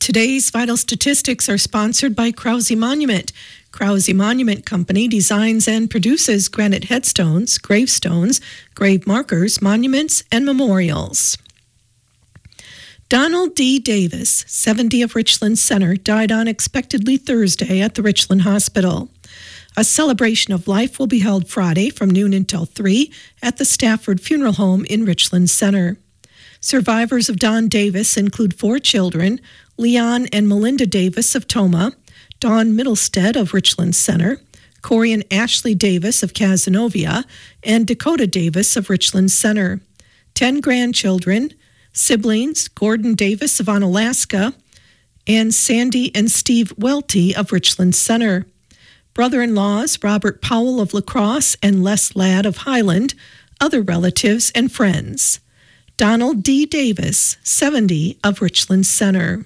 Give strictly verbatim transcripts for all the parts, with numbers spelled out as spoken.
Today's vital statistics are sponsored by Krause Monument. Krause Monument Company designs and produces granite headstones, gravestones, grave markers, monuments, and memorials. Donald D. Davis, seventy, of Richland Center, died unexpectedly Thursday at the Richland Hospital. A celebration of life will be held Friday from noon until three at the Stafford Funeral Home in Richland Center. Survivors of Don Davis include four children, Leon and Melinda Davis of Toma, Dawn Middlestead of Richland Center, Corey and Ashley Davis of Cazenovia, and Dakota Davis of Richland Center. Ten grandchildren, siblings, Gordon Davis of Onalaska, and Sandy and Steve Welty of Richland Center. Brother-in-laws, Robert Powell of La Crosse and Les Ladd of Highland, other relatives and friends. Donald D. Davis, seventy, of Richland Center.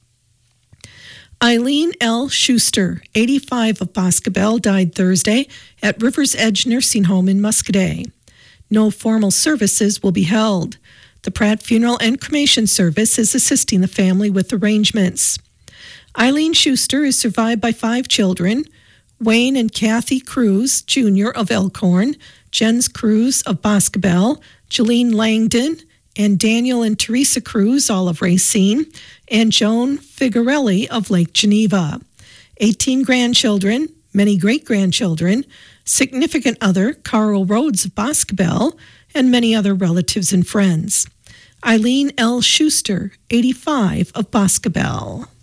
Eileen L. Schuster, eighty-five, of Boscobel, died Thursday at River's Edge Nursing Home in Muscadet. No formal services will be held. The Pratt Funeral and Cremation Service is assisting the family with arrangements. Eileen Schuster is survived by five children, Wayne and Kathy Cruz, Junior of Elkhorn, Jens Cruz of Boscobel, Jeline Langdon, and Daniel and Teresa Cruz, all of Racine, and Joan Figarelli of Lake Geneva. eighteen grandchildren, many great-grandchildren, significant other, Carl Rhodes of Boscobel, and many other relatives and friends. Eileen L. Schuster, eighty-five, of Boscobel.